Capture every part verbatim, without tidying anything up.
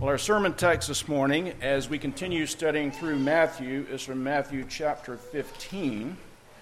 Well, our sermon text this morning, as we continue studying through Matthew, is from Matthew chapter fifteen.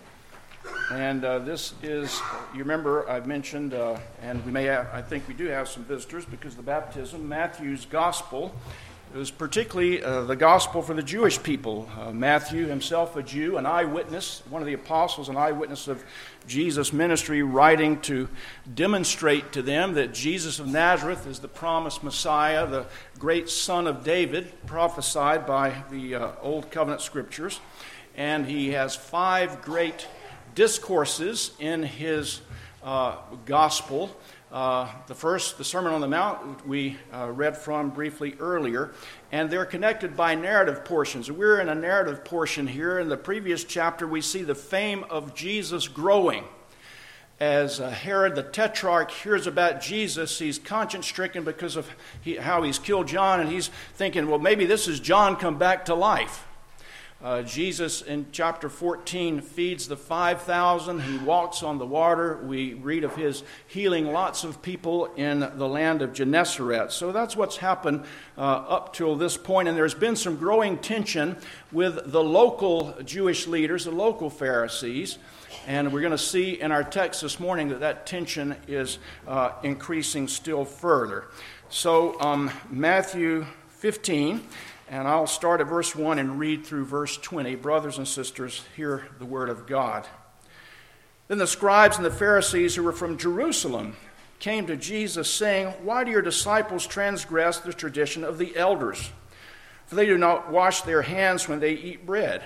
And uh, this is, you remember, I've mentioned, uh, and we may have, I think we do have some visitors because of the baptism, Matthew's gospel. It was particularly uh, the gospel for the Jewish people. Uh, Matthew himself, a Jew, an eyewitness, one of the apostles, an eyewitness of Jesus' ministry, writing to demonstrate to them that Jesus of Nazareth is the promised Messiah, the great son of David, prophesied by the uh, Old Covenant scriptures. And he has five great discourses in his uh, gospel. Uh, the first, the Sermon on the Mount, we uh, read from briefly earlier, and they're connected by narrative portions. We're in a narrative portion here. In the previous chapter, we see the fame of Jesus growing. As uh, Herod the Tetrarch hears about Jesus, he's conscience-stricken because of he, how he's killed John, and he's thinking, well, maybe this is John come back to life. Uh, Jesus in chapter fourteen feeds the five thousand. He walks on the water. We read of his healing lots of people in the land of Gennesaret. So that's what's happened uh, up till this point. And there's been some growing tension with the local Jewish leaders, the local Pharisees. And we're going to see in our text this morning that that tension is uh, increasing still further. So um, Matthew fifteen. And I'll start at verse one and read through verse twenty. Brothers and sisters, hear the word of God. Then the scribes and the Pharisees who were from Jerusalem came to Jesus, saying, "Why do your disciples transgress the tradition of the elders? For they do not wash their hands when they eat bread."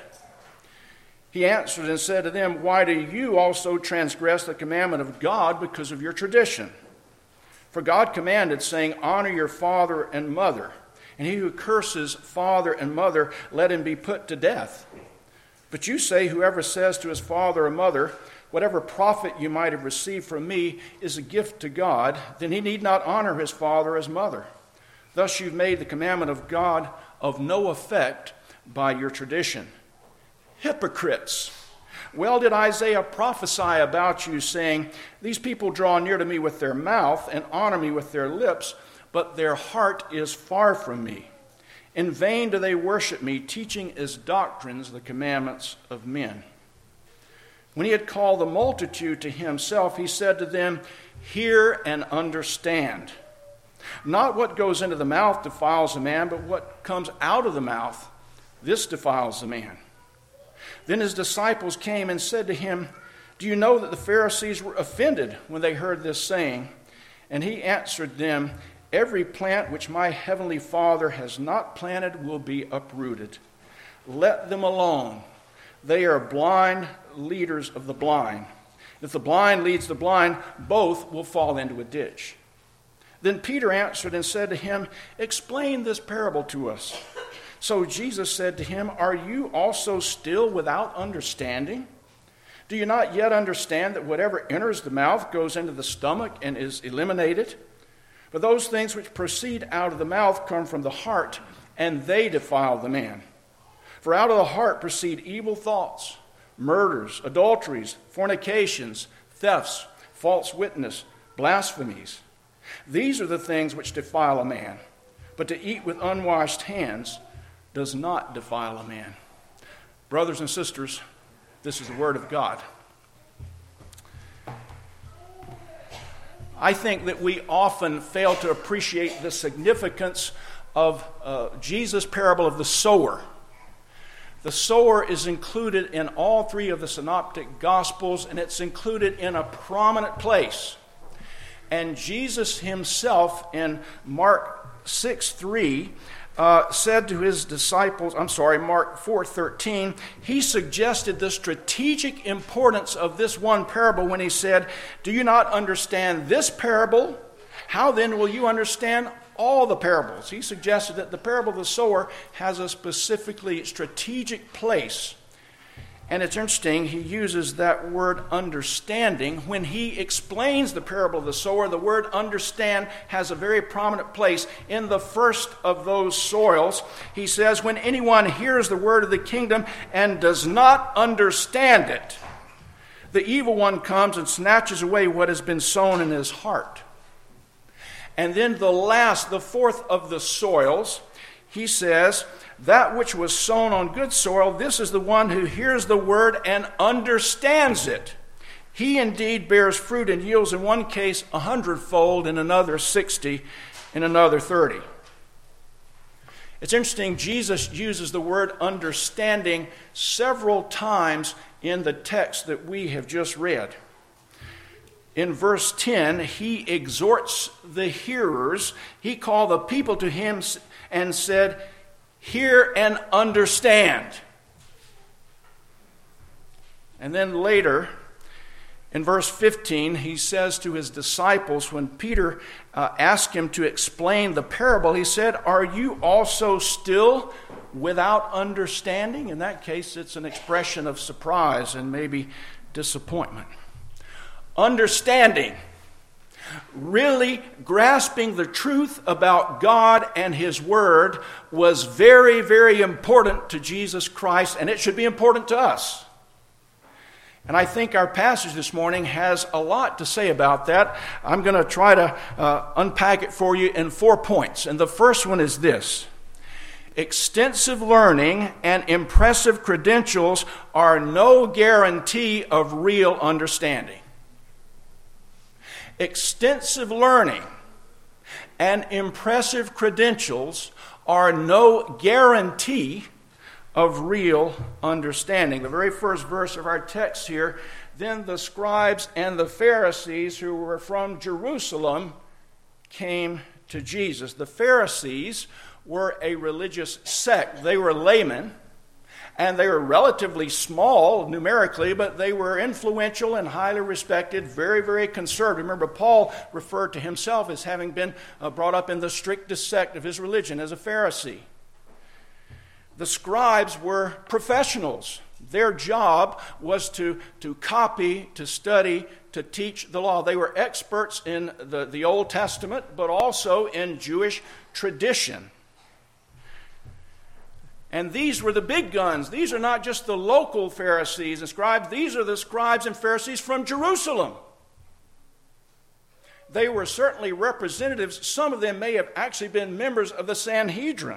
He answered and said to them, "Why do you also transgress the commandment of God because of your tradition? For God commanded, saying, 'Honor your father and mother.' And he who curses father and mother, let him be put to death. But you say, whoever says to his father or mother, 'Whatever profit you might have received from me is a gift to God,' then he need not honor his father or his mother. Thus you've made the commandment of God of no effect by your tradition. Hypocrites! Well did Isaiah prophesy about you, saying, 'These people draw near to me with their mouth and honor me with their lips, but their heart is far from me. In vain do they worship me, teaching as doctrines the commandments of men.' When he had called the multitude to himself, he said to them, 'Hear and understand. Not what goes into the mouth defiles a man, but what comes out of the mouth, this defiles the man.' Then his disciples came and said to him, 'Do you know that the Pharisees were offended when they heard this saying?' And he answered them, 'Every plant which my heavenly Father has not planted will be uprooted. Let them alone. They are blind leaders of the blind. If the blind leads the blind, both will fall into a ditch.' Then Peter answered and said to him, 'Explain this parable to us.' So Jesus said to him, 'Are you also still without understanding? Do you not yet understand that whatever enters the mouth goes into the stomach and is eliminated? But those things which proceed out of the mouth come from the heart, and they defile the man. For out of the heart proceed evil thoughts, murders, adulteries, fornications, thefts, false witness, blasphemies. These are the things which defile a man. But to eat with unwashed hands does not defile a man.'" Brothers and sisters, this is the word of God. I think that we often fail to appreciate the significance of uh, Jesus' parable of the sower. The sower is included in all three of the synoptic gospels, and it's included in a prominent place. And Jesus himself in Mark six three uh, said to his disciples, I'm sorry, Mark four thirteen, he suggested the strategic importance of this one parable when he said, "Do you not understand this parable? How then will you understand all the parables?" He suggested that the parable of the sower has a specifically strategic place. And it's interesting, he uses that word understanding. When he explains the parable of the sower, the word understand has a very prominent place. In the first of those soils, he says, "When anyone hears the word of the kingdom and does not understand it, the evil one comes and snatches away what has been sown in his heart." And then the last, the fourth of the soils, he says, that which was sown on good soil, this is the one who hears the word and understands it. He indeed bears fruit and yields in one case a hundredfold, in another sixty, in another thirty. It's interesting, Jesus uses the word understanding several times in the text that we have just read. In verse ten, he exhorts the hearers. He called the people to him and said, "Hear and understand." And then later, in verse fifteen, he says to his disciples, when Peter uh, asked him to explain the parable, he said, "Are you also still without understanding?" In that case, it's an expression of surprise and maybe disappointment. Understanding, really grasping the truth about God and His Word, was very, very important to Jesus Christ, and it should be important to us. And I think our passage this morning has a lot to say about that. I'm going to try to uh, unpack it for you in four points. And the first one is this: extensive learning and impressive credentials are no guarantee of real understanding. Extensive learning and impressive credentials are no guarantee of real understanding. The very first verse of our text here, then the scribes and the Pharisees who were from Jerusalem came to Jesus. The Pharisees were a religious sect. They were laymen, and they were relatively small numerically, but they were influential and highly respected, very, very conservative. Remember, Paul referred to himself as having been uh, brought up in the strictest sect of his religion as a Pharisee. The scribes were professionals. Their job was to, to copy, to study, to teach the law. They were experts in the, the Old Testament, but also in Jewish tradition. And these were the big guns. These are not just the local Pharisees and scribes. These are the scribes and Pharisees from Jerusalem. They were certainly representatives. Some of them may have actually been members of the Sanhedrin.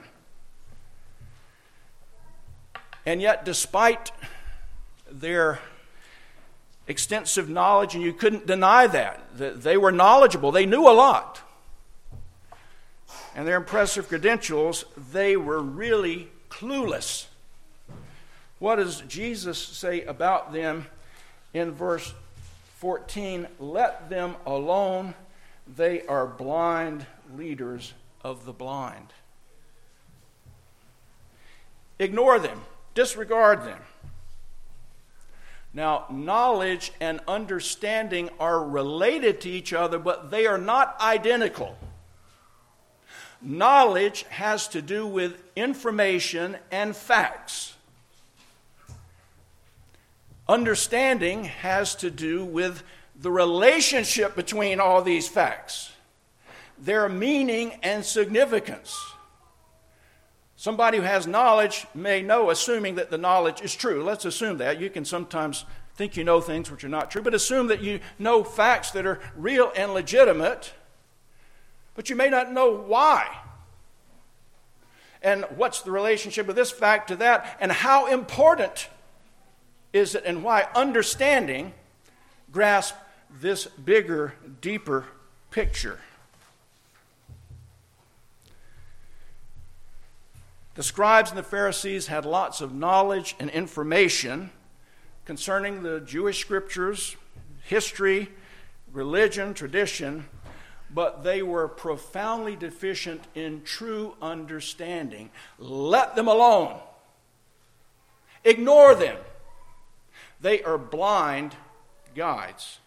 And yet, despite their extensive knowledge, and you couldn't deny that, that they were knowledgeable, they knew a lot, and their impressive credentials, they were really clueless. What does Jesus say about them in verse fourteen? "Let them alone, they are blind leaders of the blind." Ignore them. Disregard them. Now, knowledge and understanding are related to each other, but they are not identical. Knowledge has to do with information and facts. Understanding has to do with the relationship between all these facts, their meaning and significance. Somebody who has knowledge may know, assuming that the knowledge is true. Let's assume that. You can sometimes think you know things which are not true, but assume that you know facts that are real and legitimate, but you may not know why. And what's the relationship of this fact to that, and how important is it, and why? Understanding grasp this bigger, deeper picture. The scribes and the Pharisees had lots of knowledge and information concerning the Jewish scriptures, history, religion, tradition, but they were profoundly deficient in true understanding. Let them alone. Ignore them. They are blind guides.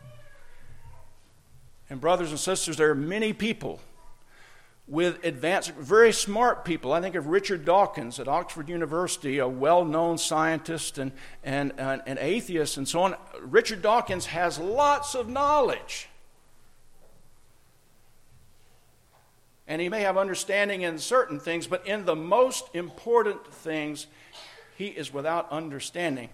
And brothers and sisters, there are many people with advanced, very smart people. I think of Richard Dawkins at Oxford University, a well-known scientist and, and, and, and atheist and so on. Richard Dawkins has lots of knowledge. And he may have understanding in certain things, but in the most important things, he is without understanding.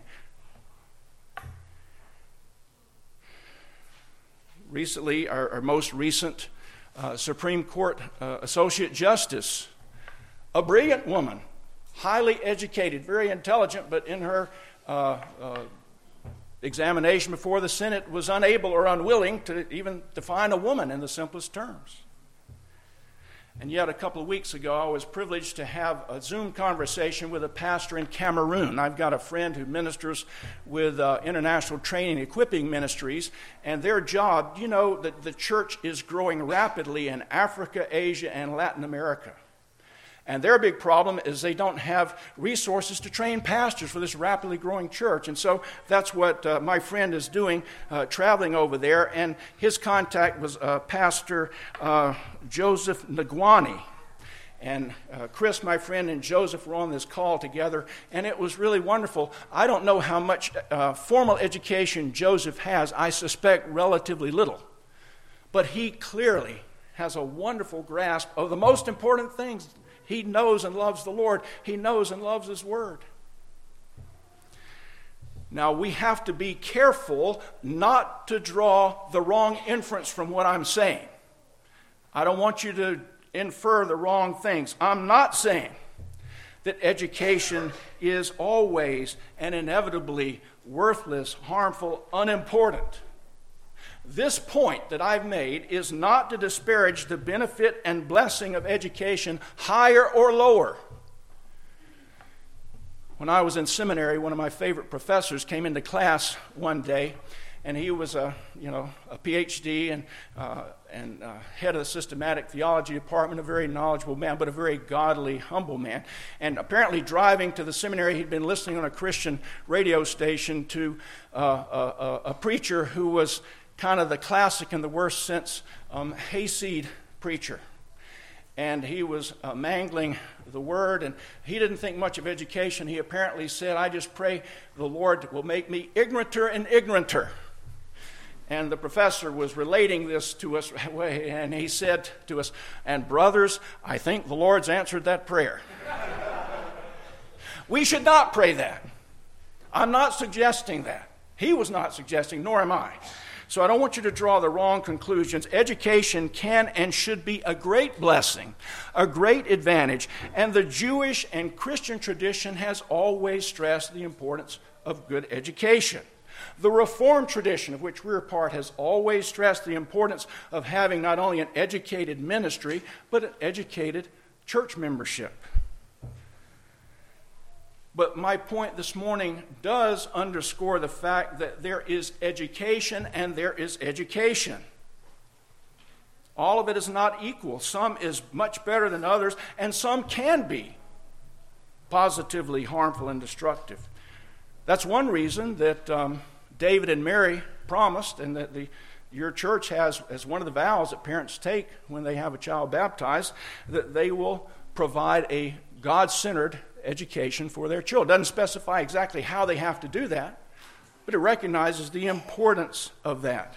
Recently, our, our most recent uh, Supreme Court uh, Associate Justice, a brilliant woman, highly educated, very intelligent, but in her uh, uh, examination before the Senate was unable or unwilling to even define a woman in the simplest terms. And yet a couple of weeks ago, I was privileged to have a Zoom conversation with a pastor in Cameroon. I've got a friend who ministers with uh, International Training and Equipping Ministries, and their job, you know, the, the church is growing rapidly in Africa, Asia, and Latin America. And their big problem is they don't have resources to train pastors for this rapidly growing church. And so that's what uh, my friend is doing, uh, traveling over there. And his contact was uh, Pastor uh, Joseph Ngwani. And uh, Chris, my friend, and Joseph were on this call together, and it was really wonderful. I don't know how much uh, formal education Joseph has. I suspect relatively little. But he clearly has a wonderful grasp of the most important things. He knows and loves the Lord. He knows and loves His Word. Now, we have to be careful not to draw the wrong inference from what I'm saying. I don't want you to infer the wrong things. I'm not saying that education is always and inevitably worthless, harmful, unimportant. This point that I've made is not to disparage the benefit and blessing of education, higher or lower. When I was in seminary, one of my favorite professors came into class one day, and he was a, you know, a P H D and uh, and uh, head of the systematic theology department, a very knowledgeable man, but a very godly, humble man. And apparently driving to the seminary, he'd been listening on a Christian radio station to uh, a, a, a preacher who was kind of the classic in the worst sense, um, hayseed preacher. And he was uh, mangling the word, and he didn't think much of education. He apparently said, I just pray the Lord will make me ignoranter and ignoranter. And the professor was relating this to us, and he said to us, and brothers, I think the Lord's answered that prayer. We should not pray that. I'm not suggesting that. He was not suggesting, nor am I. So I don't want you to draw the wrong conclusions. Education can and should be a great blessing, a great advantage. And the Jewish and Christian tradition has always stressed the importance of good education. The Reformed tradition, of which we're a part, has always stressed the importance of having not only an educated ministry, but an educated church membership. But my point this morning does underscore the fact that there is education and there is education. All of it is not equal. Some is much better than others, and some can be positively harmful and destructive. That's one reason that um, David and Mary promised, and that the your church has as one of the vows that parents take when they have a child baptized, that they will provide a God-centered education for their children. It doesn't specify exactly how they have to do that, but it recognizes the importance of that.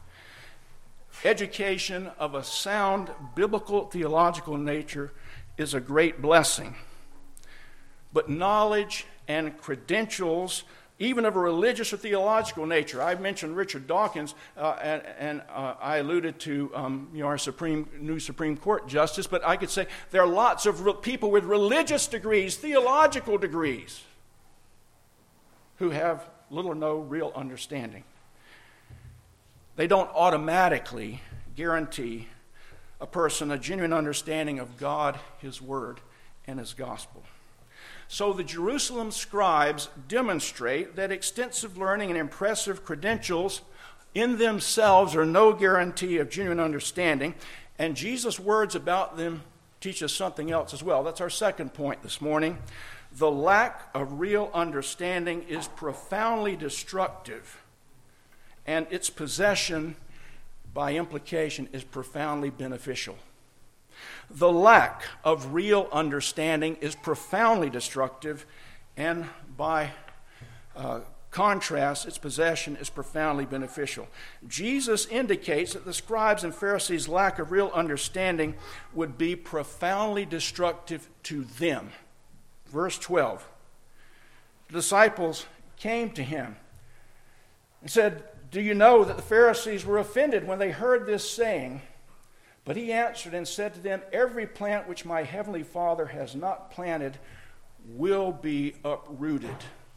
Education of a sound biblical theological nature is a great blessing. But knowledge and credentials, even of a religious or theological nature. I've mentioned Richard Dawkins, uh, and, and uh, I alluded to um, you know, our Supreme, new Supreme Court justice, but I could say there are lots of re- people with religious degrees, theological degrees, who have little or no real understanding. They don't automatically guarantee a person a genuine understanding of God, His Word, and His gospel. So the Jerusalem scribes demonstrate that extensive learning and impressive credentials in themselves are no guarantee of genuine understanding, and Jesus' words about them teach us something else as well. That's our second point this morning. The lack of real understanding is profoundly destructive, and its possession, by implication, is profoundly beneficial. The lack of real understanding is profoundly destructive, and by uh, contrast, its possession is profoundly beneficial. Jesus indicates that the scribes and Pharisees' lack of real understanding would be profoundly destructive to them. Verse twelve, the disciples came to him and said, "Do you know that the Pharisees were offended when they heard this saying? But he answered and said to them, every plant which my heavenly Father has not planted will be uprooted.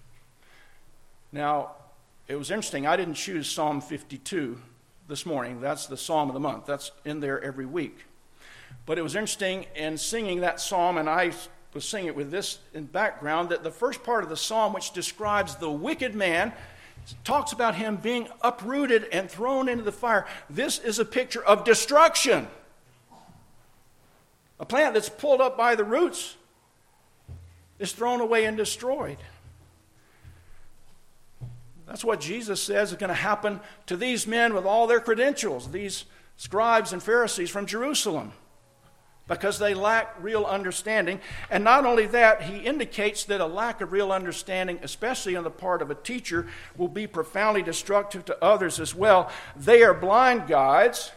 Now, it was interesting. I didn't choose Psalm fifty-two this morning. That's the Psalm of the month. That's in there every week. But it was interesting in singing that psalm, and I was singing it with this in background, that the first part of the psalm, which describes the wicked man, talks about him being uprooted and thrown into the fire. This is a picture of destruction. A plant that's pulled up by the roots is thrown away and destroyed. That's what Jesus says is going to happen to these men with all their credentials, these scribes and Pharisees from Jerusalem, because they lack real understanding. And not only that, he indicates that a lack of real understanding, especially on the part of a teacher, will be profoundly destructive to others as well. They are blind guides.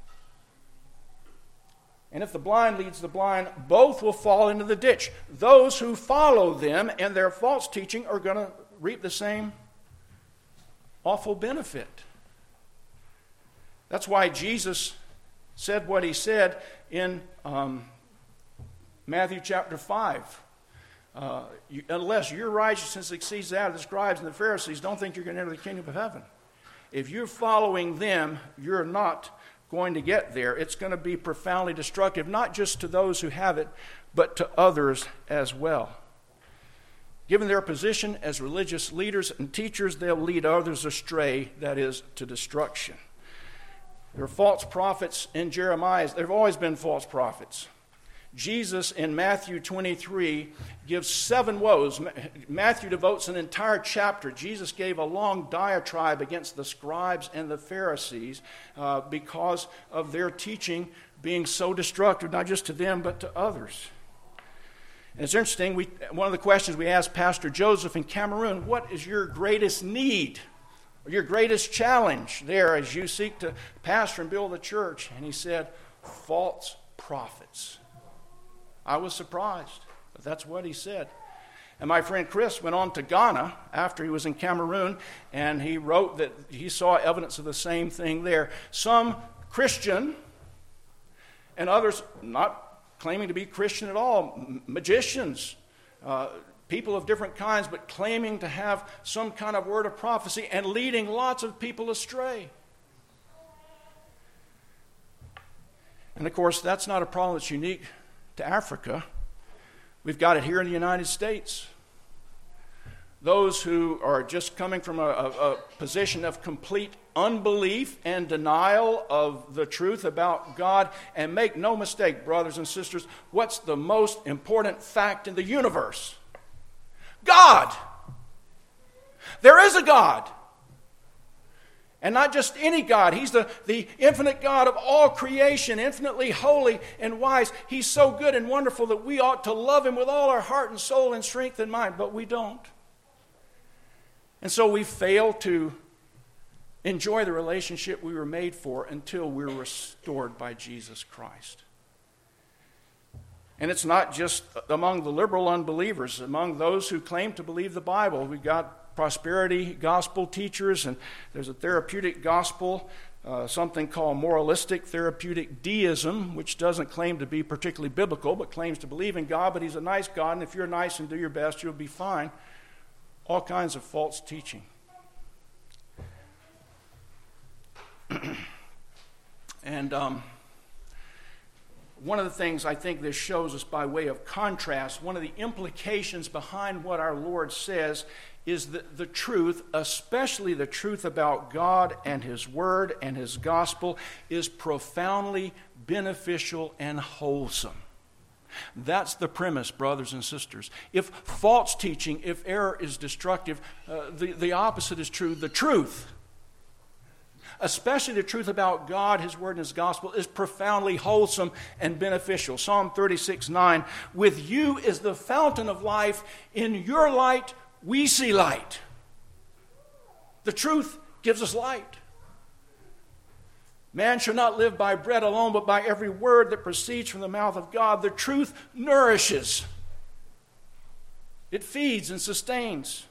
And if the blind leads the blind, both will fall into the ditch. Those who follow them and their false teaching are going to reap the same awful benefit. That's why Jesus said what he said in um, Matthew chapter five. Uh, you, unless your righteousness exceeds that of the scribes and the Pharisees, don't think you're going to enter the kingdom of heaven. If you're following them, you're not going to get there. It's going to be profoundly destructive, not just to those who have it, but to others as well. Given their position as religious leaders and teachers, they'll lead others astray, that is, to destruction. There are false prophets in Jeremiah. There have always been false prophets. Jesus in Matthew twenty-three gives seven woes. Matthew devotes an entire chapter. Jesus gave a long diatribe against the scribes and the Pharisees uh, because of their teaching being so destructive, not just to them, but to others. And it's interesting, we, one of the questions we asked Pastor Joseph in Cameroon, what is your greatest need, or your greatest challenge there as you seek to pastor and build a church? And he said, false prophets. I was surprised, but that's what he said. And my friend Chris went on to Ghana after he was in Cameroon, and he wrote that he saw evidence of the same thing there. Some Christian, and others not claiming to be Christian at all, magicians, uh, people of different kinds, but claiming to have some kind of word of prophecy and leading lots of people astray. And of course, that's not a problem that's unique to Africa. We've got it here in the United States. Those who are just coming from a, a, a position of complete unbelief and denial of the truth about God. And make no mistake, brothers and sisters, what's the most important fact in the universe? God! There is a God. And not just any God. He's the, the infinite God of all creation, infinitely holy and wise. He's so good and wonderful that we ought to love him with all our heart and soul and strength and mind, but we don't. And so we fail to enjoy the relationship we were made for until we're restored by Jesus Christ. And it's not just among the liberal unbelievers, among those who claim to believe the Bible. We've got prosperity gospel teachers, and there's a therapeutic gospel, uh, something called moralistic therapeutic deism, which doesn't claim to be particularly biblical, but claims to believe in God, but he's a nice God, and if you're nice and do your best, you'll be fine. All kinds of false teaching. and um, one of the things I think this shows us by way of contrast, one of the implications behind what our Lord says is that the truth, especially the truth about God and his word and his gospel, is profoundly beneficial and wholesome. That's the premise, brothers and sisters. If false teaching, if error is destructive, uh, the, the opposite is true. The truth, especially the truth about God, his word, and his gospel, is profoundly wholesome and beneficial. Psalm thirty-six nine, with you is the fountain of life. In your light we see light. The truth gives us light. Man shall not live by bread alone, but by every word that proceeds from the mouth of God. The truth nourishes. It feeds and sustains.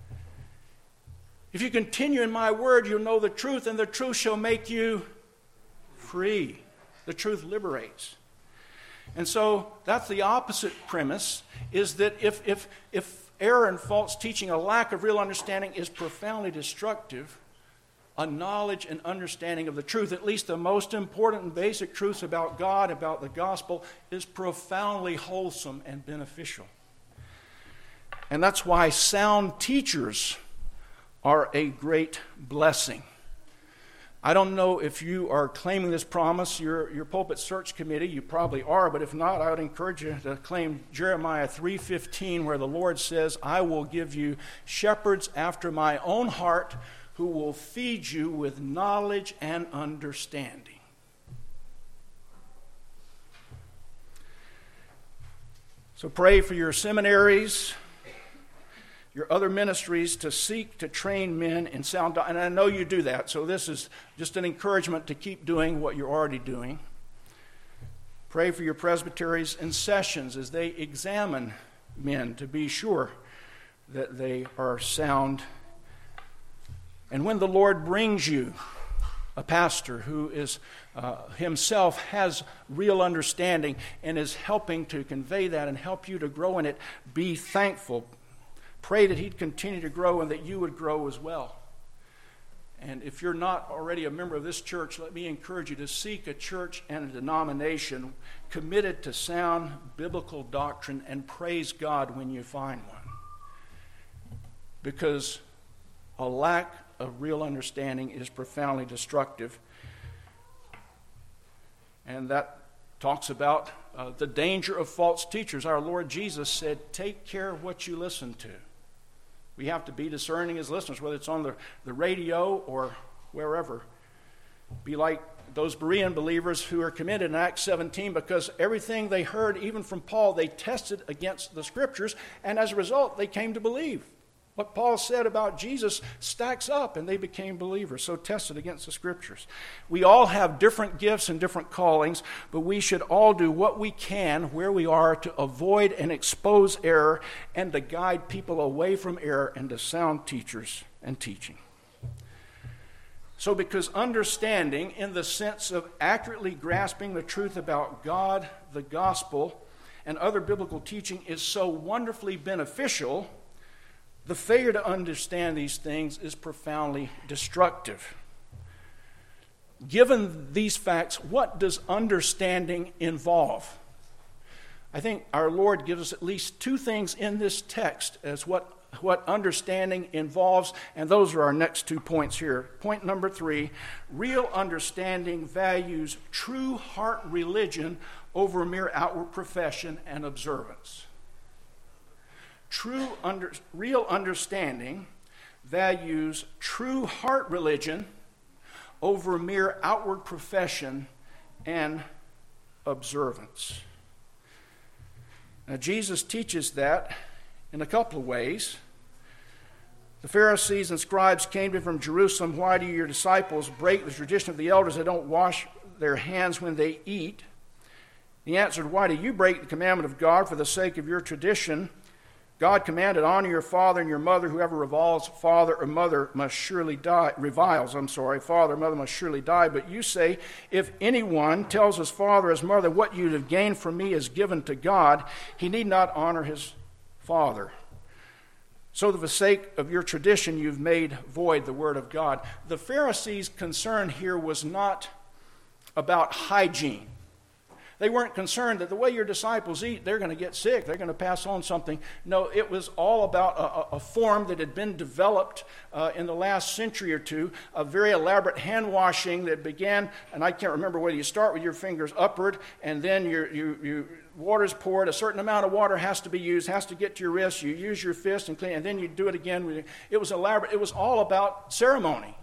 If you continue in my word, you'll know the truth, and the truth shall make you free. The truth liberates. And so that's the opposite premise, is that if, if, if error and false teaching, a lack of real understanding is profoundly destructive, a knowledge and understanding of the truth, at least the most important and basic truths about God, about the gospel, is profoundly wholesome and beneficial. And that's why sound teachers are a great blessing. I don't know if you are claiming this promise, your, your pulpit search committee, you probably are, but if not, I would encourage you to claim Jeremiah three fifteen, where the Lord says, I will give you shepherds after my own heart who will feed you with knowledge and understanding. So pray for your seminaries, your other ministries, to seek to train men in sound doctrine. And I know you do that, so this is just an encouragement to keep doing what you're already doing. Pray for your presbyteries and sessions as they examine men to be sure that they are sound. And when the Lord brings you a pastor who is uh, himself has real understanding and is helping to convey that and help you to grow in it, be thankful. Pray that he'd continue to grow and that you would grow as well. And if you're not already a member of this church, let me encourage you to seek a church and a denomination committed to sound biblical doctrine, and praise God when you find one. Because a lack of real understanding is profoundly destructive. And that talks about uh, the danger of false teachers. Our Lord Jesus said, take care of what you listen to. We have to be discerning as listeners, whether it's on the, the radio or wherever. Be like those Berean believers who are committed in Acts seventeen, because everything they heard, even from Paul, they tested against the Scriptures, and as a result, they came to believe. What Paul said about Jesus stacks up, and they became believers, so tested against the Scriptures. We all have different gifts and different callings, but we should all do what we can where we are to avoid and expose error and to guide people away from error and to sound teachers and teaching. So because understanding in the sense of accurately grasping the truth about God, the gospel, and other biblical teaching is so wonderfully beneficial, the failure to understand these things is profoundly destructive. Given these facts, what does understanding involve? I think our Lord gives us at least two things in this text as what, what understanding involves, and those are our next two points here. Point number three, real understanding values true heart religion over mere outward profession and observance. True under, real understanding values true heart religion over mere outward profession and observance. Now, Jesus teaches that in a couple of ways. The Pharisees and scribes came to him from Jerusalem. Why do your disciples break the tradition of the elders? They don't wash their hands when they eat. He answered, why do you break the commandment of God for the sake of your tradition? God commanded, honor your father and your mother. Whoever reviles father or mother must surely die. Reviles, I'm sorry, father or mother must surely die. But you say, if anyone tells his father or his mother, what you have gained from me is given to God, he need not honor his father. So for the sake of your tradition, you've made void the word of God. The Pharisees' concern here was not about hygiene. They weren't concerned that the way your disciples eat, they're going to get sick, they're going to pass on something. No, it was all about a, a form that had been developed uh, in the last century or two, a very elaborate hand washing that began, and I can't remember whether you start with your fingers upward, and then you, you, you water's poured, a certain amount of water has to be used, has to get to your wrist, you use your fist and clean, and then you do it again. It was elaborate. It was all about ceremony.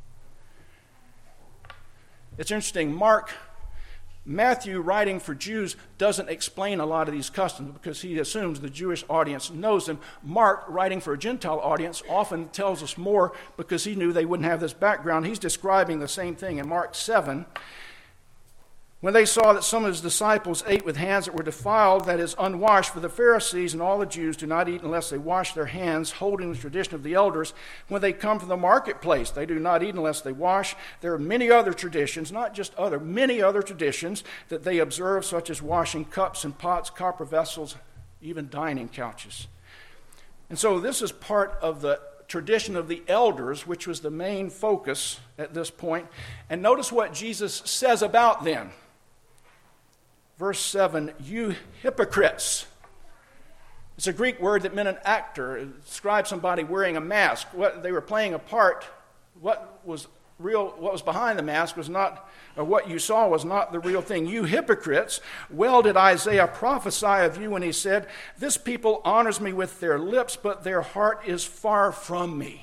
It's interesting, Mark Matthew, writing for Jews, doesn't explain a lot of these customs because he assumes the Jewish audience knows them. Mark, writing for a Gentile audience, often tells us more because he knew they wouldn't have this background. He's describing the same thing in Mark seven. When they saw that some of his disciples ate with hands that were defiled, that is, unwashed, for the Pharisees and all the Jews do not eat unless they wash their hands, holding the tradition of the elders. When they come from the marketplace, they do not eat unless they wash. There are many other traditions, not just other, many other traditions that they observe, such as washing cups and pots, copper vessels, even dining couches. And so this is part of the tradition of the elders, which was the main focus at this point. And notice what Jesus says about them. Verse seven, you hypocrites. It's a Greek word that meant an actor. It describes somebody wearing a mask. What they were playing a part. What was real, what was behind the mask was not, or what you saw was not the real thing. You hypocrites, well did Isaiah prophesy of you when he said, this people honors me with their lips, but their heart is far from me.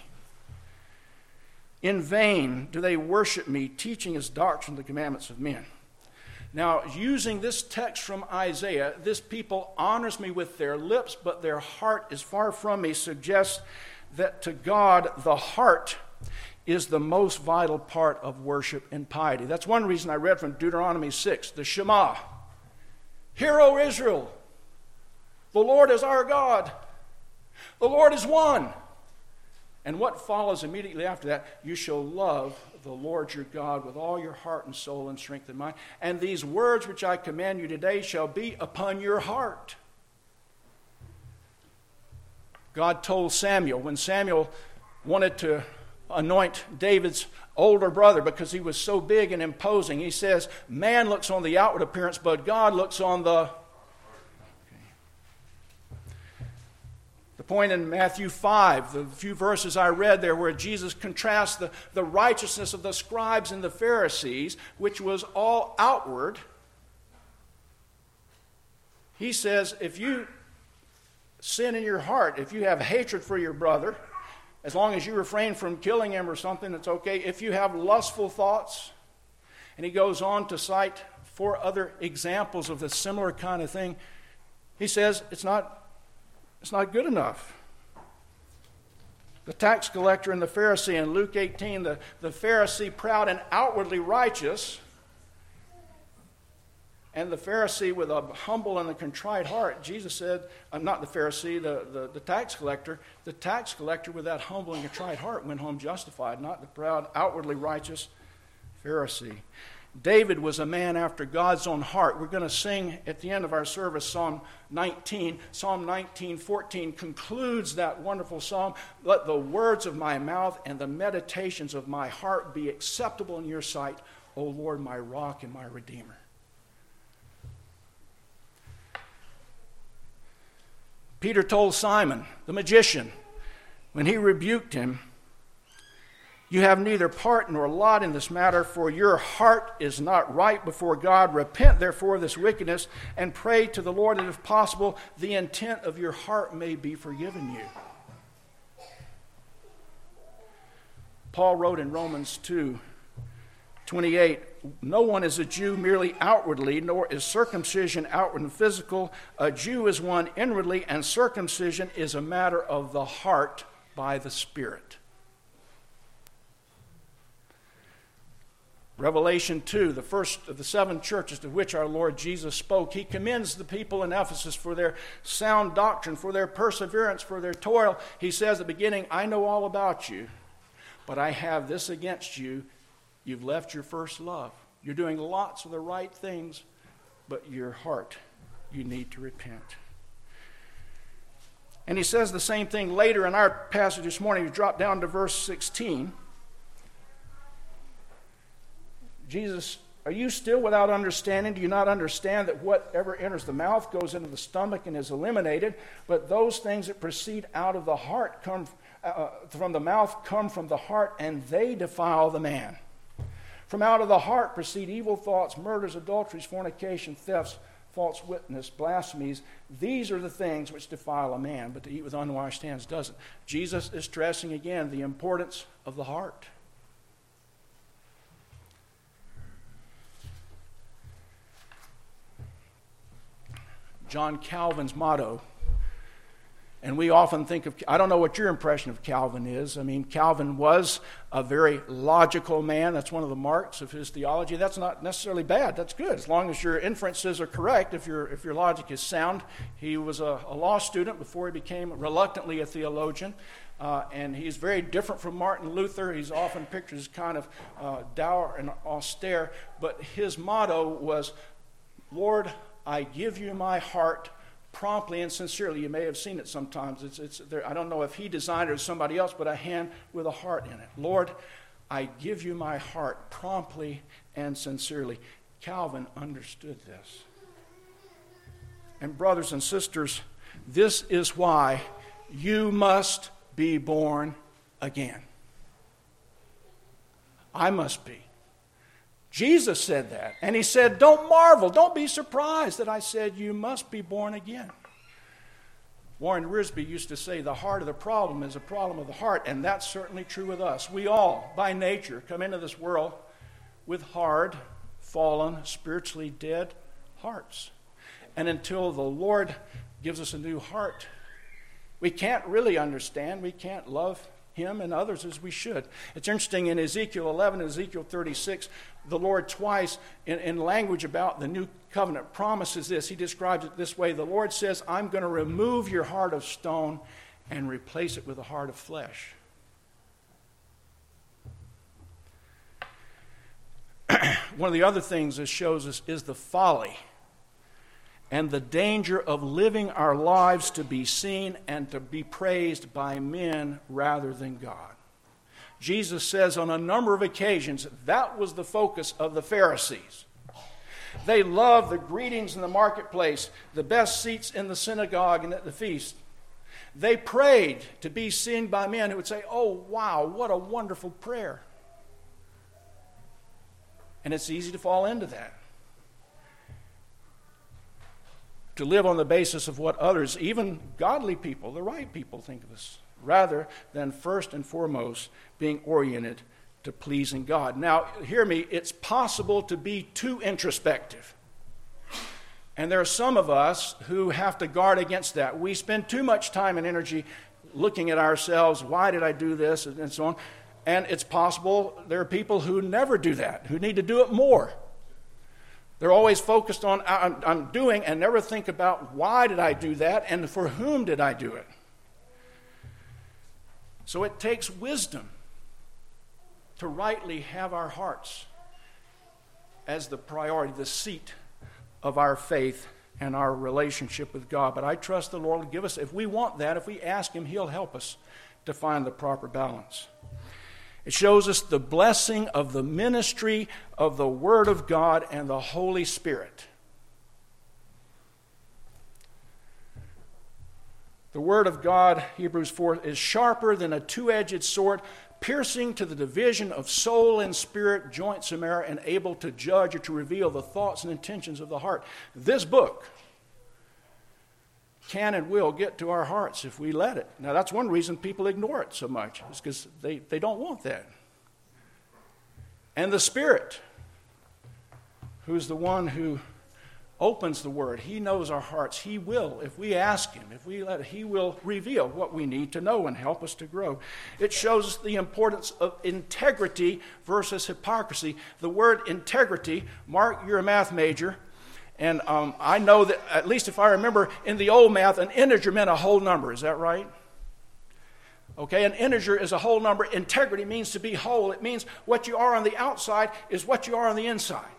In vain do they worship me, teaching as doctrine the commandments of men. Now, using this text from Isaiah, this people honors me with their lips, but their heart is far from me, suggests that to God, the heart is the most vital part of worship and piety. That's one reason I read from Deuteronomy six, the Shema. Hear, O Israel, the Lord is our God. The Lord is one. And what follows immediately after that, you shall love the Lord your God with all your heart and soul and strength and mind. And these words which I command you today shall be upon your heart. God told Samuel, when Samuel wanted to anoint David's older brother because he was so big and imposing, he says, man looks on the outward appearance, but God looks on the... The point in Matthew five, the few verses I read there where Jesus contrasts the, the righteousness of the scribes and the Pharisees, which was all outward. He says, if you sin in your heart, if you have hatred for your brother, as long as you refrain from killing him or something, it's okay. If you have lustful thoughts, and he goes on to cite four other examples of the similar kind of thing, he says it's not It's not good enough. The tax collector and the Pharisee in Luke eighteen, the, the Pharisee proud and outwardly righteous, and the Pharisee with a humble and a contrite heart. Jesus said, uh, not the Pharisee, the, the, the tax collector, the tax collector with that humble and contrite heart went home justified, not the proud, outwardly righteous Pharisee. David was a man after God's own heart. We're going to sing at the end of our service Psalm nineteen. Psalm nineteen fourteen concludes that wonderful psalm. Let the words of my mouth and the meditations of my heart be acceptable in your sight, O Lord, my rock and my redeemer. Peter told Simon, the magician, when he rebuked him, you have neither part nor lot in this matter, for your heart is not right before God. Repent, therefore, of this wickedness, and pray to the Lord that, if possible, the intent of your heart may be forgiven you. Paul wrote in Romans two twenty-eight, no one is a Jew merely outwardly, nor is circumcision outward and physical. A Jew is one inwardly, and circumcision is a matter of the heart by the Spirit. Revelation two, the first of the seven churches to which our Lord Jesus spoke, he commends the people in Ephesus for their sound doctrine, for their perseverance, for their toil. He says at the beginning, I know all about you, but I have this against you. You've left your first love. You're doing lots of the right things, but your heart, you need to repent. And he says the same thing later in our passage this morning. We drop down to verse sixteen. Jesus, are you still without understanding? Do you not understand that whatever enters the mouth goes into the stomach and is eliminated? But those things that proceed out of the heart come uh, from the mouth come from the heart, and they defile the man. From out of the heart proceed evil thoughts, murders, adulteries, fornication, thefts, false witness, blasphemies. These are the things which defile a man, but to eat with unwashed hands doesn't. Jesus is stressing again the importance of the heart. John Calvin's motto And we often think of, I don't know what your impression of Calvin is. I mean, Calvin was a very logical man. That's one of the marks of his theology. That's not necessarily bad. That's good, as long as your inferences are correct, if your if your logic is sound. He was a, a law student before he became reluctantly a theologian. Uh, and he's very different from Martin Luther. He's often pictured as kind of uh, dour and austere. But his motto was, Lord, I give you my heart promptly and sincerely. You may have seen it sometimes. It's, it's there, I don't know if he designed it or somebody else, but a hand with a heart in it. Lord, I give you my heart promptly and sincerely. Calvin understood this. And brothers and sisters, this is why you must be born again. I must be. Jesus said that. And he said, don't marvel, don't be surprised that I said you must be born again. Warren Wiersbe used to say the heart of the problem is a problem of the heart, and that's certainly true with us. We all, by nature, come into this world with hard, fallen, spiritually dead hearts. And until the Lord gives us a new heart, we can't really understand, we can't love him and others as we should. It's interesting, in Ezekiel eleven and Ezekiel thirty-six, the Lord twice in, in language about the new covenant promises this. He describes it this way. The Lord says, I'm going to remove your heart of stone and replace it with a heart of flesh. One of the other things this shows us is the folly and the danger of living our lives to be seen and to be praised by men rather than God. Jesus says on a number of occasions that was the focus of the Pharisees. They loved the greetings in the marketplace, the best seats in the synagogue and at the feast. They prayed to be seen by men who would say, oh, wow, what a wonderful prayer. And it's easy to fall into that. To live on the basis of what others, even godly people, the right people, think of us, rather than first and foremost being oriented to pleasing God. Now, hear me, it's possible to be too introspective. And there are some of us who have to guard against that. We spend too much time and energy looking at ourselves, why did I do this, and so on. And it's possible there are people who never do that, who need to do it more. They're always focused on I'm, I'm doing and never think about why did I do that and for whom did I do it. So it takes wisdom to rightly have our hearts as the priority, the seat of our faith and our relationship with God. But I trust the Lord will give us, if we want that, if we ask him, he'll help us to find the proper balance. It shows us the blessing of the ministry of the Word of God and the Holy Spirit. The Word of God, Hebrews four, is sharper than a two-edged sword, piercing to the division of soul and spirit, joints and marrow, and able to judge or to reveal the thoughts and intentions of the heart. This book can and will get to our hearts if we let it. Now, that's one reason people ignore it so much, is because they, they don't want that. And the Spirit, who's the one who opens the Word, he knows our hearts. He will, if we ask him, if we let, he will reveal what we need to know and help us to grow. It shows us the importance of integrity versus hypocrisy. The word integrity, Mark, you're a math major, and um, I know that, at least if I remember, in the old math, an integer meant a whole number. Is that right? Okay, an integer is a whole number. Integrity means to be whole. It means what you are on the outside is what you are on the inside.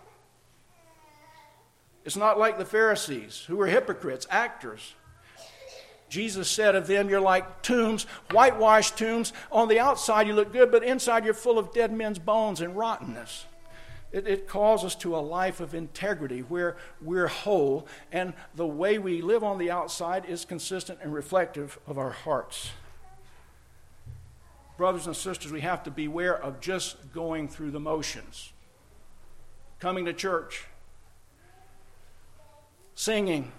It's not like the Pharisees, who were hypocrites, actors. Jesus said of them, you're like tombs, whitewashed tombs. On the outside you look good, but inside you're full of dead men's bones and rottenness. It, it calls us to a life of integrity where we're whole, and the way we live on the outside is consistent and reflective of our hearts. Brothers and sisters, we have to beware of just going through the motions. Coming to church, singing,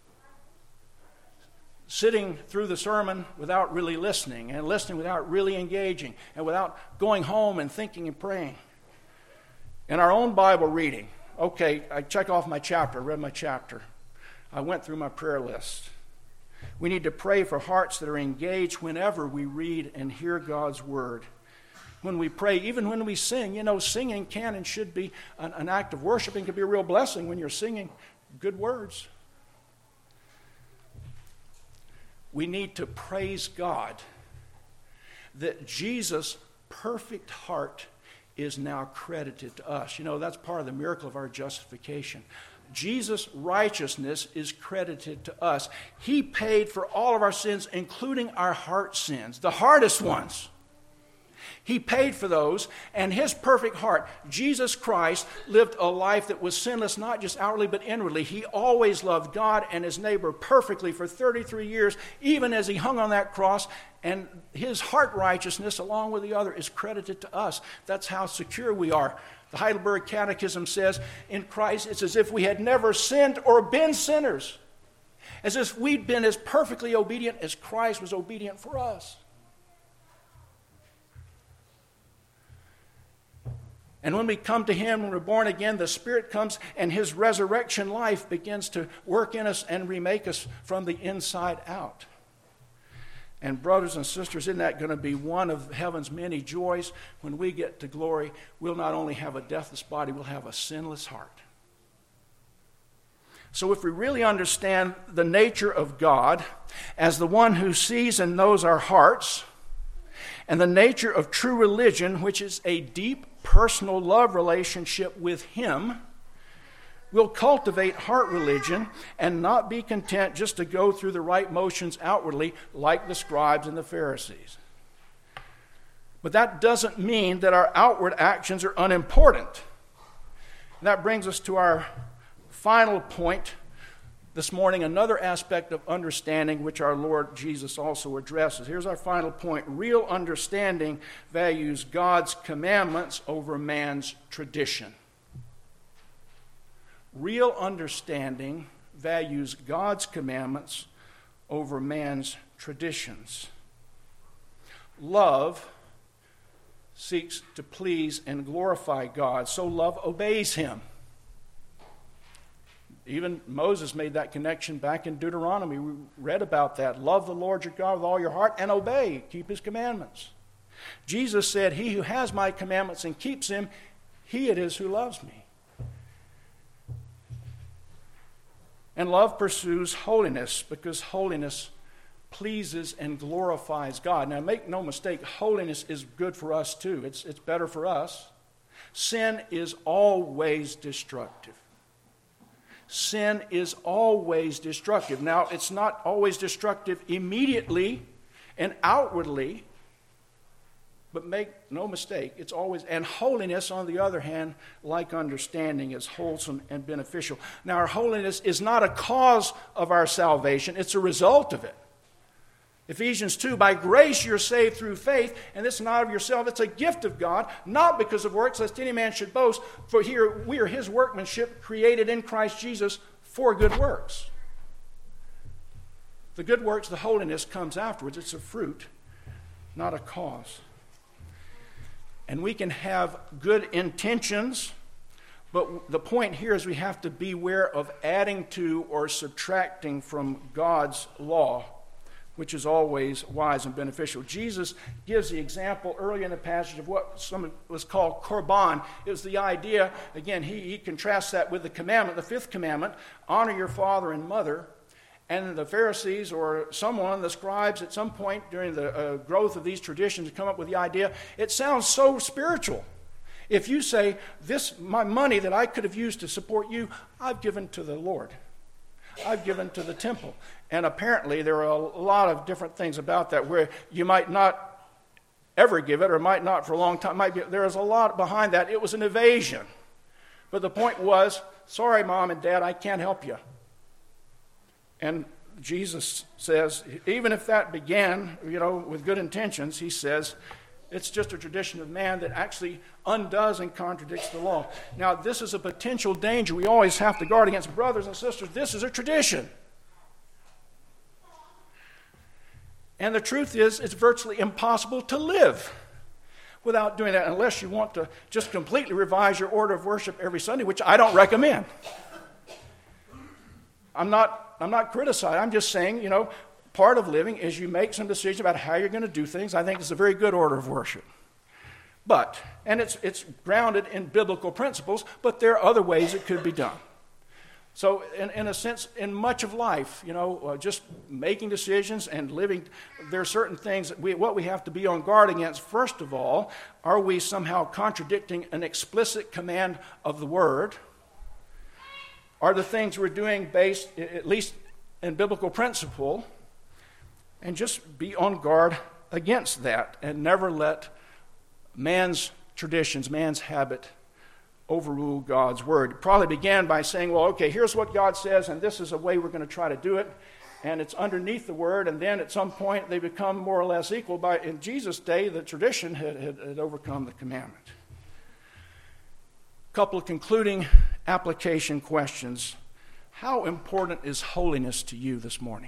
sitting through the sermon without really listening, and listening without really engaging, and without going home and thinking and praying. In our own Bible reading, okay, I check off my chapter, I read my chapter. I went through my prayer list. We need to pray for hearts that are engaged whenever we read and hear God's word. When we pray, even when we sing, you know, singing can and should be an, an act of worship and can be a real blessing when you're singing good words. We need to praise God that Jesus' perfect heart is now credited to us. You know, that's part of the miracle of our justification. Jesus' righteousness is credited to us. He paid for all of our sins, including our heart sins, the hardest ones. He paid for those, and his perfect heart, Jesus Christ, lived a life that was sinless, not just outwardly, but inwardly. He always loved God and his neighbor perfectly for thirty-three years, even as he hung on that cross, and his heart righteousness, along with the other, is credited to us. That's how secure we are. The Heidelberg Catechism says, in Christ, it's as if we had never sinned or been sinners, as if we'd been as perfectly obedient as Christ was obedient for us. And when we come to him, when we're born again, the Spirit comes and his resurrection life begins to work in us and remake us from the inside out. And brothers and sisters, isn't that going to be one of heaven's many joys? When we get to glory, we'll not only have a deathless body, we'll have a sinless heart. So if we really understand the nature of God as the one who sees and knows our hearts, and the nature of true religion, which is a deep personal love relationship with him, we'll cultivate heart religion and not be content just to go through the right motions outwardly like the scribes and the Pharisees. But that doesn't mean that our outward actions are unimportant. And that brings us to our final point this morning, another aspect of understanding which our Lord Jesus also addresses. Here's our final point. Real understanding values God's commandments over man's tradition. Real understanding values God's commandments over man's traditions. Love seeks to please and glorify God, so love obeys him. Even Moses made that connection back in Deuteronomy. We read about that. Love the Lord your God with all your heart and obey, keep his commandments. Jesus said, he who has my commandments and keeps them, he it is who loves me. And love pursues holiness because holiness pleases and glorifies God. Now make no mistake, holiness is good for us too. It's, it's better for us. Sin is always destructive. Sin is always destructive. Now, it's not always destructive immediately and outwardly, but make no mistake, it's always, and holiness, on the other hand, like understanding, is wholesome and beneficial. Now, our holiness is not a cause of our salvation, it's a result of it. Ephesians two, by grace you're saved through faith, and this is not of yourself, it's a gift of God, not because of works, lest any man should boast. For here we are his workmanship, created in Christ Jesus for good works. The good works, the holiness, comes afterwards. It's a fruit, not a cause. And we can have good intentions, but the point here is we have to beware of adding to or subtracting from God's law, which is always wise and beneficial. Jesus gives the example early in the passage of what some was called korban. It was the idea, again, he, he contrasts that with the commandment, the fifth commandment, honor your father and mother. And the Pharisees or someone, the scribes, at some point during the uh, growth of these traditions come up with the idea, it sounds so spiritual. If you say, this, my money that I could have used to support you, I've given to the Lord. I've given to the temple. And apparently there are a lot of different things about that where you might not ever give it or might not for a long time. Might be, there is a lot behind that. It was an evasion. But the point was, sorry, Mom and Dad, I can't help you. And Jesus says, even if that began, you know, with good intentions, he says, it's just a tradition of man that actually undoes and contradicts the law. Now, this is a potential danger we always have to guard against. Brothers and sisters, this is a tradition. And the truth is, it's virtually impossible to live without doing that, unless you want to just completely revise your order of worship every Sunday, which I don't recommend. I'm not, I'm not criticizing. I'm just saying, you know, part of living is you make some decisions about how you're going to do things. I think it's a very good order of worship. But, and it's it's grounded in biblical principles, but there are other ways it could be done. So in, in a sense, in much of life, you know, uh, just making decisions and living, there are certain things that we, what we have to be on guard against. First of all, are we somehow contradicting an explicit command of the Word? Are the things we're doing based, at least in biblical principle? And just be on guard against that and never let man's traditions, man's habit overrule God's word. It probably began by saying, well, okay, here's what God says, and this is a way we're going to try to do it, and it's underneath the word, and then at some point they become more or less equal. By in Jesus' day, the tradition had, had, had overcome the commandment. A couple of concluding application questions. How important is holiness to you this morning?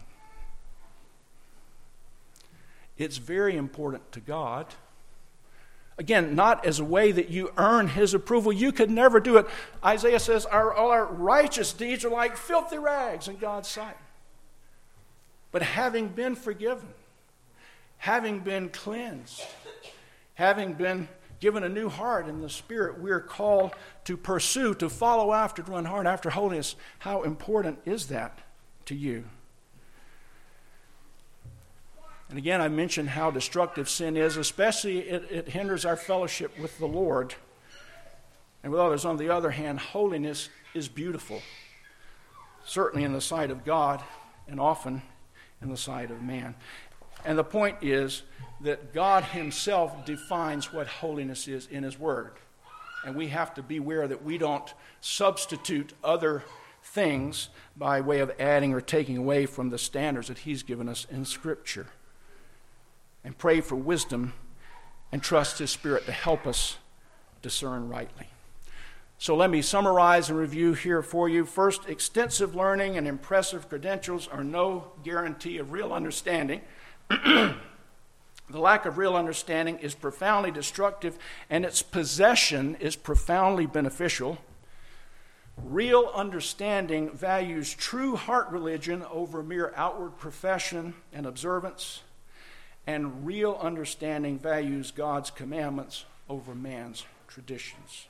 It's very important to God. Again, not as a way that you earn his approval. You could never do it. Isaiah says, our, all our righteous deeds are like filthy rags in God's sight. But having been forgiven, having been cleansed, having been given a new heart in the Spirit, we're called to pursue, to follow after, to run hard after holiness. How important is that to you? And again, I mentioned how destructive sin is, especially it, it hinders our fellowship with the Lord and with others. On the other hand, holiness is beautiful, certainly in the sight of God and often in the sight of man. And the point is that God himself defines what holiness is in his word. And we have to beware that we don't substitute other things by way of adding or taking away from the standards that he's given us in Scripture. And pray for wisdom and trust his Spirit to help us discern rightly. So let me summarize and review here for you. First, extensive learning and impressive credentials are no guarantee of real understanding. The lack of real understanding is profoundly destructive, and its possession is profoundly beneficial. Real understanding values true heart religion over mere outward profession and observance. And real understanding values God's commandments over man's traditions.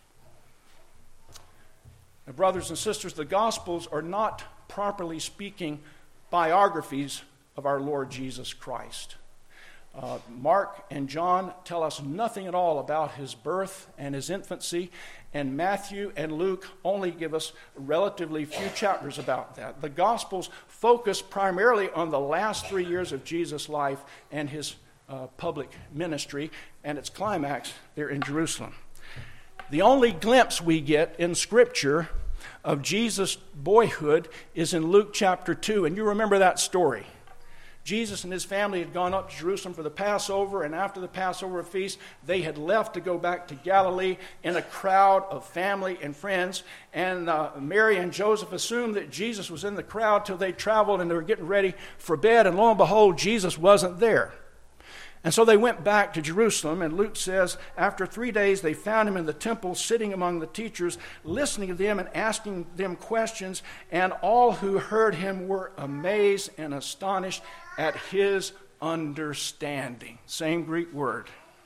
Now, brothers and sisters, the Gospels are not, properly speaking, biographies of our Lord Jesus Christ. Uh, Mark and John tell us nothing at all about his birth and his infancy, and Matthew and Luke only give us relatively few chapters about that. The Gospels focus primarily on the last three years of Jesus' life and his uh, public ministry, and its climax there in Jerusalem. The only glimpse we get in Scripture of Jesus' boyhood is in Luke chapter two, and you remember that story. Jesus and his family had gone up to Jerusalem for the Passover, and after the Passover feast, they had left to go back to Galilee in a crowd of family and friends. And uh, Mary and Joseph assumed that Jesus was in the crowd till they traveled and they were getting ready for bed. And lo and behold, Jesus wasn't there. And so they went back to Jerusalem, and Luke says, after three days they found him in the temple, sitting among the teachers, listening to them and asking them questions, and all who heard him were amazed and astonished at his understanding. Same Greek word.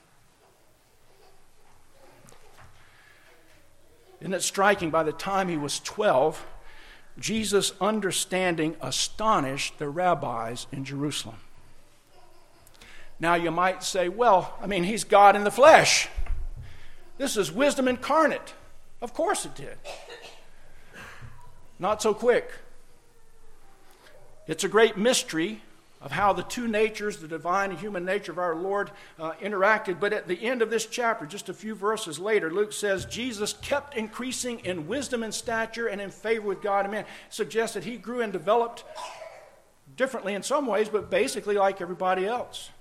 Isn't it striking? By the time he was twelve, Jesus' understanding astonished the rabbis in Jerusalem. Now you might say, well, I mean, he's God in the flesh. This is wisdom incarnate. Of course it did. Not so quick. It's a great mystery of how the two natures, the divine and human nature of our Lord, uh, interacted. But at the end of this chapter, just a few verses later, Luke says, Jesus kept increasing in wisdom and stature and in favor with God and man. It suggests that he grew and developed differently in some ways, but basically like everybody else.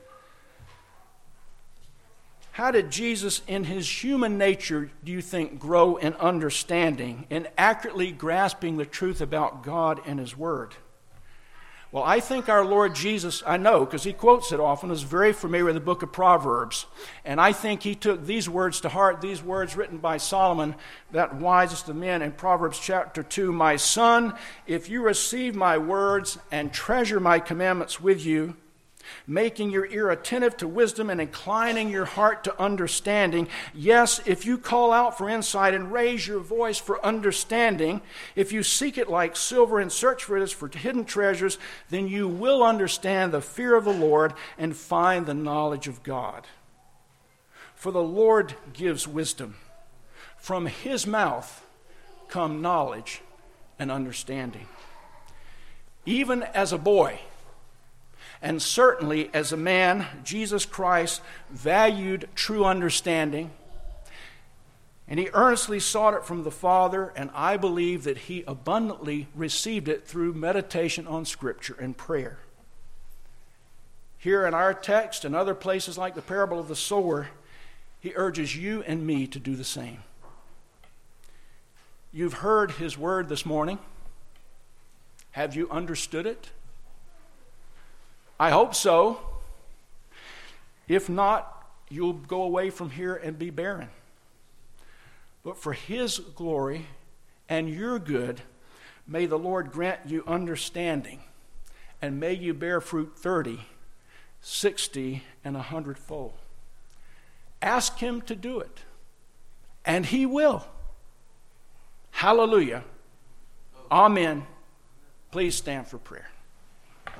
How did Jesus, in his human nature, do you think, grow in understanding and accurately grasping the truth about God and his Word? Well, I think our Lord Jesus, I know because he quotes it often, is very familiar with the book of Proverbs. And I think he took these words to heart, these words written by Solomon, that wisest of men, in Proverbs chapter two. My son, if you receive my words and treasure my commandments with you, making your ear attentive to wisdom and inclining your heart to understanding. Yes, if you call out for insight and raise your voice for understanding, if you seek it like silver and search for it as for hidden treasures, then you will understand the fear of the Lord and find the knowledge of God. For the Lord gives wisdom. From his mouth come knowledge and understanding. Even as a boy, and certainly as a man, Jesus Christ valued true understanding, and he earnestly sought it from the Father, and I believe that he abundantly received it through meditation on Scripture and prayer. Here in our text and other places like the parable of the sower, he urges you and me to do the same. You've heard his word this morning. Have you understood it? I hope so. If not, you'll go away from here and be barren. But for his glory and your good, may the Lord grant you understanding, and may you bear fruit thirty, sixty, and a hundredfold. Ask him to do it, and he will. Hallelujah. Amen. Please stand for prayer.